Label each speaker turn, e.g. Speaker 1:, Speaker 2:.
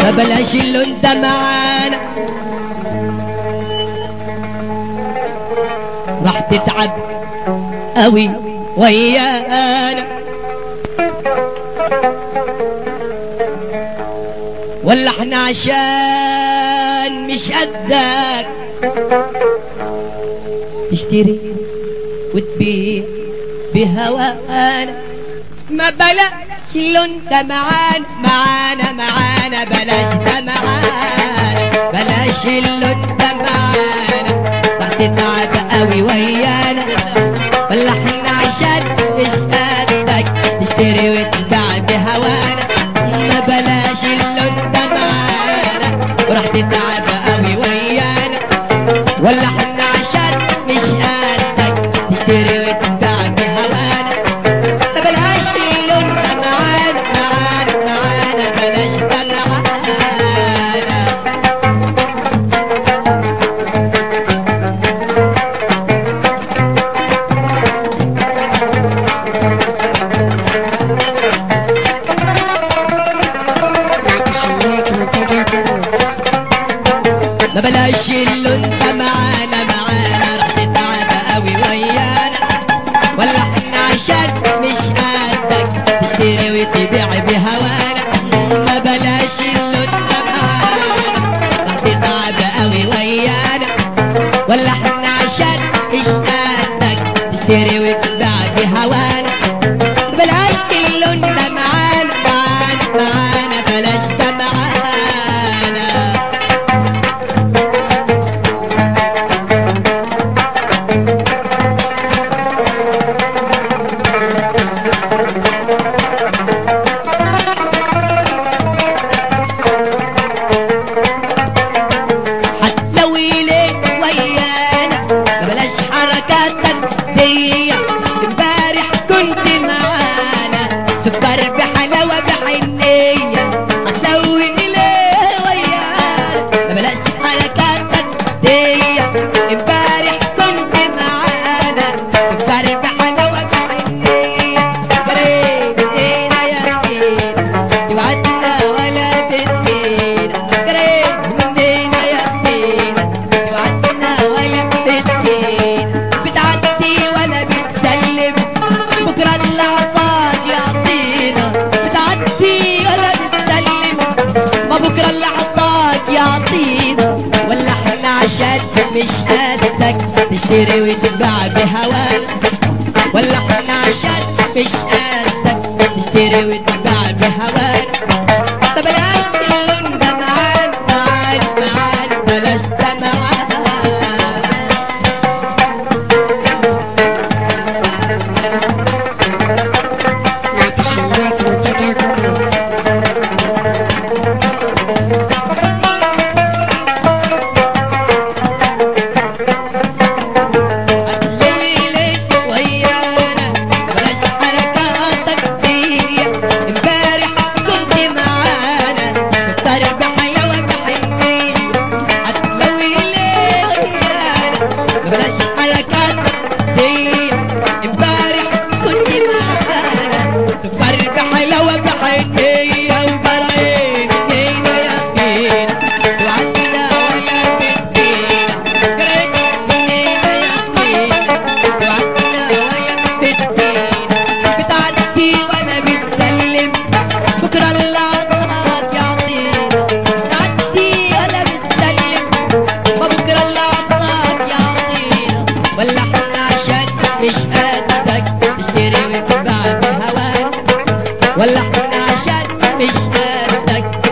Speaker 1: ما بلاش اللون ده معانا، راح تتعب قوي ويانا، ولا احنا عشان مش قدك تشتري وتبيع بهوانا. ما بلاش اللون ده معانا معانا معانا، بلاش ده معانا، بلاش اللون ده معانا، راح تتعب قوي ويانا، ولا احنا عشان مش قدك تشتري وتبيع بهوانا. ما بلاش اللون ده معانا، وراح تتعب قوي ويانا، ولا احنا عشان مش قدك تشتري وتبيع بهوانا. ما بلاش اللون ده معانا معانا معانا، بلاش ده معانا. ما بلاش اللون ده معانا معانا، راح تتعب قوي ويانا، ولا احنا عشان مش قدك تشتري وتبيع بهوانا. ما بلاش اللون ده معانا، راح تتعب قوي ويانا، ولا احنا عشان مش قدك تشتري وتبيع بهوانا. بلاش اللون ده معانا معانا معانا، بلاش ده معانا. امبارح كنت معانا سكر بحلاوة بحنية، هتلوي ليه ويانا. ما بلاش حركاتك دي، امبارح كنت معانا سكر بحلاوة بحنية. قريب ايدينا يا ايدينا يوعدنا ولا بدينا، قريب منينا يا ايدينا يوعدنا ولا بدينا. بتعدي ولا بتسلم، بكرة اللي عطاك يعطينا. بتعدي ولا بتسلم، ما بكرة اللي عطاك يعطينا، ولا احنا عشان مش قدك نشتري وتتباع بهوانا. ولا احنا عشان مش قدك نشتري وتتباع بهوانا. طب بلاش اللون ده معانا معانا معانا، بلاش ده معانا. بلاش حركاتك دي، امبارح كنت معانا سكر بحلاوة بحنية. وبرايين ايدينا يا اخينا وعدنا ولا بدينا، قريب منينا يا اخينا وعدنا ولا بدينا. بتعدي ولا بتسلم، بكرة اللي عطاك يعطينا. بتعدي ولا بتسلم، ما بكرة اللي عطاك يعطينا، ولا احنا عشان مش قدك تشتري وتباع بهوانا. ولا احنا عشان مش قدك